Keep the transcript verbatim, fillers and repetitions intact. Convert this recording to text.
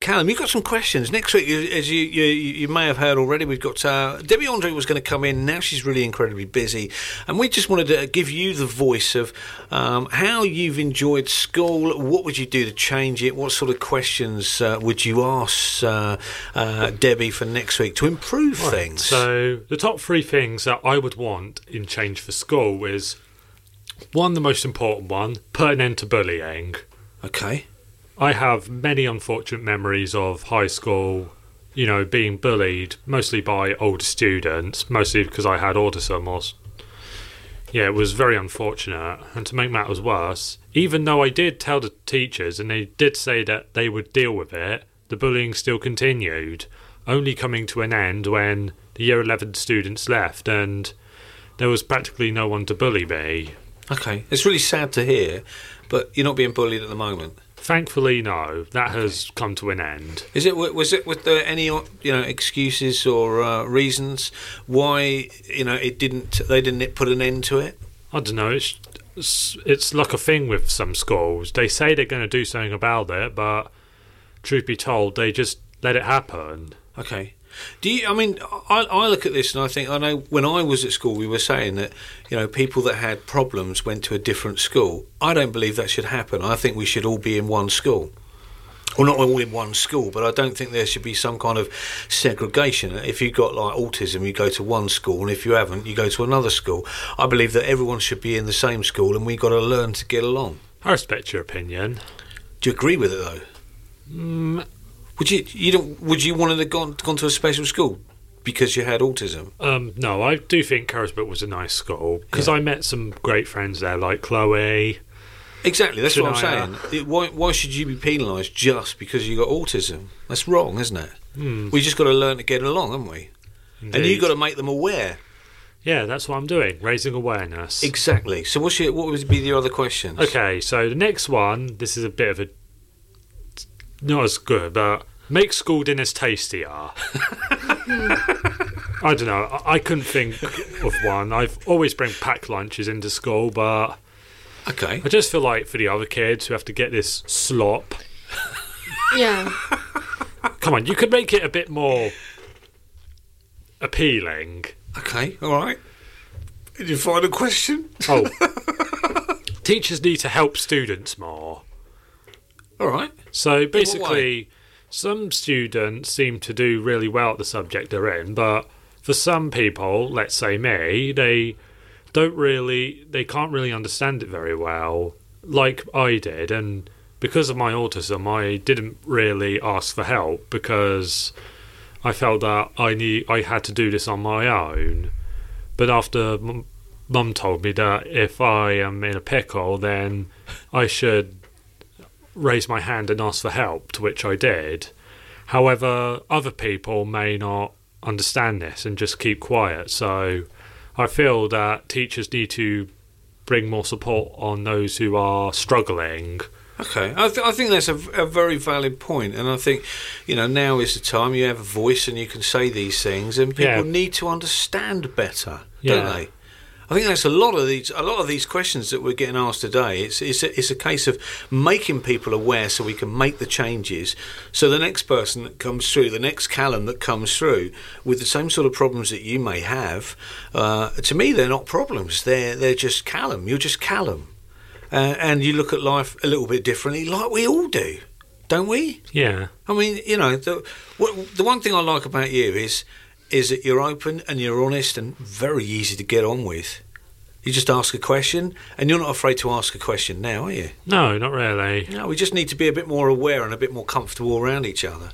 Callum, you've got some questions. Next week, as you you, you may have heard already, we've got uh, Debbie Andre was going to come in. Now she's really incredibly busy. And we just wanted to give you the voice of um, how you've enjoyed school. What would you do to change it? What sort of questions uh, would you ask uh, uh, Debbie for next week to improve right. things? So the top three things that I would want in change for school is, one, the most important one, put an end to bullying. Okay. I have many unfortunate memories of high school, you know, being bullied, mostly by older students, mostly because I had autism. Or, yeah, it was very unfortunate. And to make matters worse, even though I did tell the teachers and they did say that they would deal with it, the bullying still continued, only coming to an end when the year eleven students left and there was practically no one to bully me. Okay. It's really sad to hear, but you're not being bullied at the moment. Thankfully, no. That has come to an end. Is it? Was it? with there any you know excuses or uh, reasons why you know it didn't? They didn't put an end to it. I don't know. It's it's, it's like a thing with some schools. They say they're going to do something about it, but truth be told, they just let it happen. Okay. Do you? I mean, I, I look at this and I think I know when I was at school, we were saying that you know people that had problems went to a different school. I don't believe that should happen. I think we should all be in one school. Well, not all in one school, but I don't think there should be some kind of segregation. If you've got like autism, you go to one school, and if you haven't, you go to another school. I believe that everyone should be in the same school, and we've got to learn to get along. I respect your opinion. Do you agree with it though? Mm. Would you you don't would you want to have gone gone to a special school because you had autism? Um, no, I do think Carisbrooke was a nice school because Yeah. I met some great friends there, like Chloe. Exactly, that's what I'm Shania. saying. It, why why should you be penalised just because you got autism? That's wrong, isn't it? Mm. We just got to learn to get along, haven't we? Indeed. And you've got to make them aware. Yeah, that's what I'm doing, raising awareness. Exactly. So what's your, what would be your other questions? Okay, so the next one, this is a bit of a not as good, but make school dinners tastier. I don't know. I, I couldn't think of one. I've always bring packed lunches into school, but Okay. I just feel like for the other kids who have to get this slop, Yeah. come on, you could make it a bit more appealing. Okay, all right. Did you find a question? Oh, teachers need to help students more. All right. So what basically, some students seem to do really well at the subject they're in, but for some people, let's say me, they don't really, they can't really understand it very well, like I did. And because of my autism, I didn't really ask for help because I felt that I need, I had to do this on my own. But after m- Mum told me that if I am in a pickle, then I should raise my hand and ask for help, to which I did. However, other people may not understand this and just keep quiet. So I feel that teachers need to bring more support on those who are struggling. Okay, I, th- I think that's a, a very valid point, and I think, you know, now is the time you have a voice and you can say these things, and people Yeah. need to understand better, Yeah. don't they? I think that's a lot of these a lot of these questions that we're getting asked today. It's it's a, it's a case of making people aware so we can make the changes. So the next person that comes through, the next Callum that comes through with the same sort of problems that you may have, uh, to me they're not problems. They're they're just Callum. You're just Callum. Uh, and you look at life a little bit differently, like we all do, don't we? Yeah. I mean, you know, the what, the one thing I like about you is is that you're open and you're honest and very easy to get on with. You just ask a question, and you're not afraid to ask a question now, are you? No, not really. No, we just need to be a bit more aware and a bit more comfortable around each other.